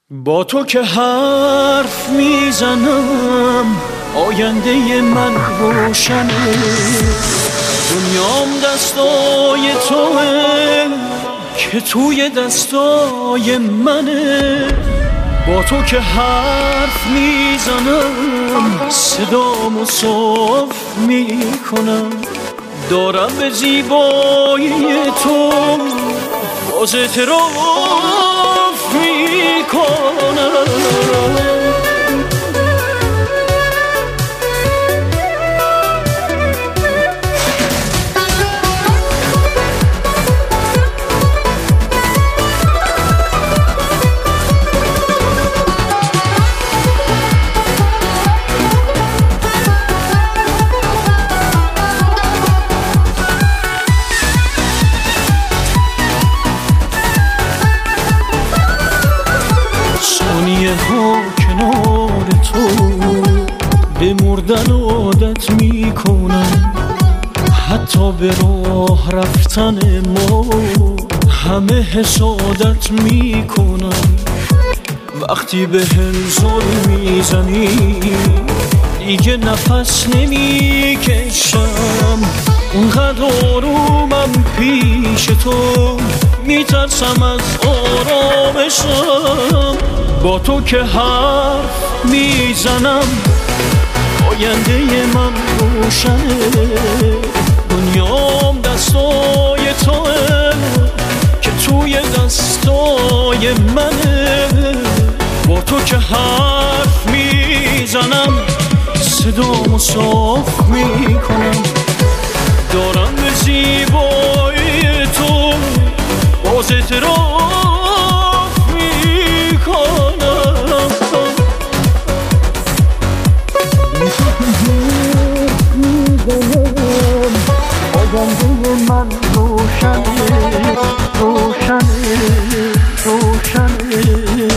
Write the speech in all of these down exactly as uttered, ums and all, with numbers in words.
با تو که حرف میزنم آینده من روشنه، دنیام دستای توه که توی دستای منه. با تو که حرف میزنم صدامو صاف میکنم، دارم به زیبایی تو باز اعتراف میکنم. ها کنار تو به مردن عادت میکنم، حتی به راه رفتن ما همه حسادت میکنم. وقتی به هم زل میزنی دیگه نفس نمیکشم، اونقدر آرومم پیش تو میترسم از آرامشم. با تو که حرف میزنم آینده من روشنه، دنیام دستای توه که توی دستای منه. با تو که حرف میزنم صدامو صاف میکنم، دارم به زیبایی تو باز اعتراف میکنم. آینده من روشنه روشنه روشنه.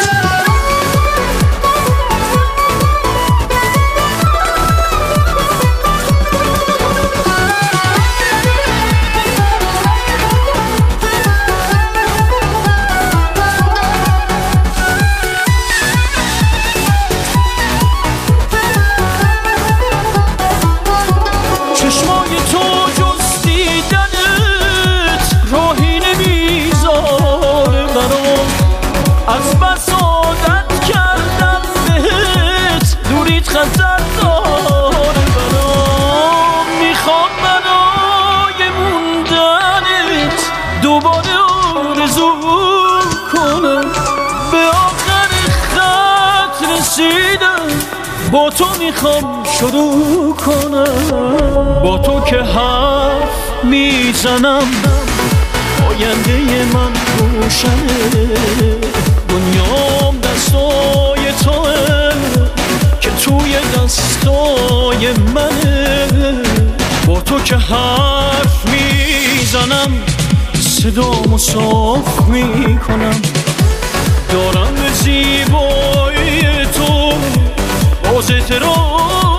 چشمای تو جز دیدنت راهی نمیذاره برام، از بس عادت کردم بهت دوریت خطر داره برام. میخوام برای موندنت دوباره آرزو کنم، به آخر خط رسیدم با تو میخوام شروع کنم. با تو که حرف میزنم آینده من روشنه، دنیام دستای توه که توی دستای منه. با تو که حرف میزنم صدامو صاف میکنم، دارم به زیبایی تو باز اعتراف